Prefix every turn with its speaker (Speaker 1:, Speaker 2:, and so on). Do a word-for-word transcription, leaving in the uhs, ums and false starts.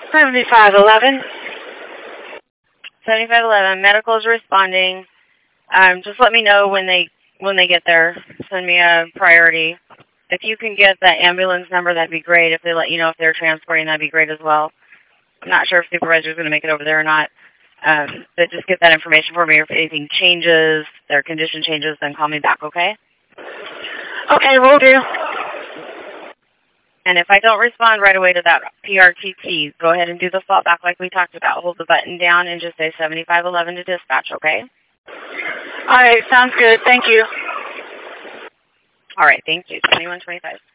Speaker 1: seventy-five eleven.
Speaker 2: seventy-five eleven. Medical is responding. Um, just let me know when they when they get there. Send me a priority. If you can get the ambulance number, that'd be great. If they let you know if they're transporting, that'd be great as well. I'm not sure if supervisor's going to make it over there or not. Um, but just get that information for me. If anything changes, their condition changes, then call me back, okay?
Speaker 1: Okay, will do.
Speaker 2: And if I don't respond right away to that P R T T, go ahead and do the fallback like we talked about. Hold the button down and just say seventy-five eleven to dispatch, okay?
Speaker 1: All right, sounds good. Thank you.
Speaker 2: All right, thank you. twenty-one twenty-five.